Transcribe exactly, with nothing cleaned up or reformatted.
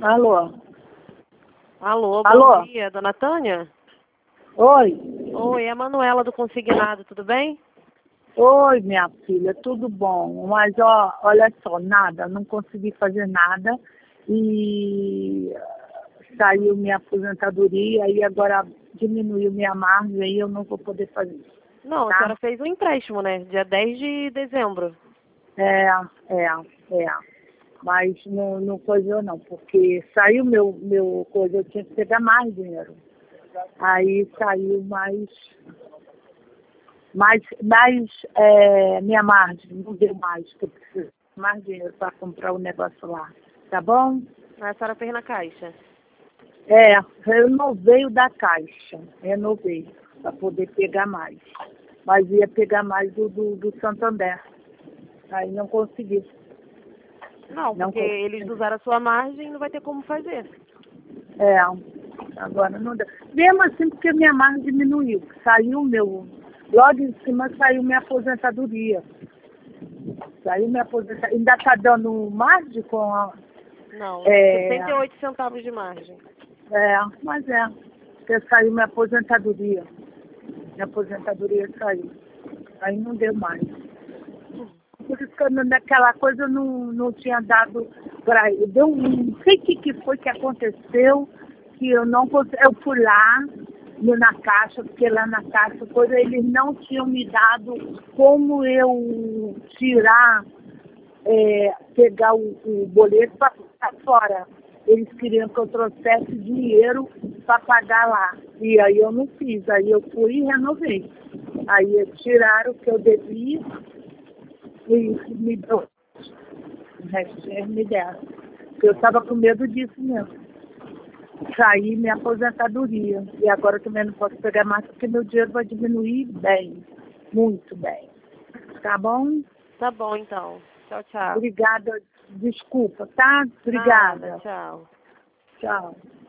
Alô? Alô, Alô? bom dia, dona Tânia? Oi? Oi, é a Manuela do Consignado, tudo bem? Oi, minha filha, tudo bom? Mas, ó, olha só, nada, não consegui fazer nada e saiu minha aposentadoria e agora diminuiu minha margem e eu não vou poder fazer. Não, Tá? a senhora fez um empréstimo, né? Dia dez de dezembro. É, é, é. Mas não, não coisou não, porque saiu meu, meu coisa, eu tinha que pegar mais dinheiro. Aí saiu mais, mais, mais é, minha margem, não deu mais, que eu preciso de mais dinheiro para comprar o negócio lá. Tá bom? A senhora fez na Caixa. É, renovei o da Caixa, renovei, para poder pegar mais. Mas ia pegar mais do, do, do Santander. Aí não consegui. Não, Não porque consegui. eles usaram a sua margem e não vai ter como fazer. É, agora não deu. Mesmo assim, porque minha margem diminuiu. Saiu meu. Logo em cima saiu minha aposentadoria. Saiu minha aposentadoria. Ainda está dando margem com a. Não, É, sessenta e oito centavos de margem. é, mas é. Porque saiu minha aposentadoria. Minha aposentadoria saiu. Aí não deu mais. Por isso que eu, não- naquela coisa eu não, não tinha dado para ele. Deu um, não sei o que, que foi que aconteceu, que eu não consegui. Eu fui lá no- na caixa, porque lá na caixa coisa, eles não tinham me dado como eu tirar, é, pegar o, o boleto para ficar fora. Eles queriam que eu trouxesse dinheiro para pagar lá. E aí eu não fiz. Aí eu fui e renovei. Aí eles tiraram o que eu devia. E me deu, o resto eles me deram. Porque eu estava com medo disso mesmo. Sair minha aposentadoria. E agora eu também não posso pegar mais porque meu dinheiro vai diminuir bem. Muito bem. Tá bom? Tá bom, então. Tchau, tchau. Obrigada. Desculpa, tá? Obrigada. Nada, tchau. Tchau.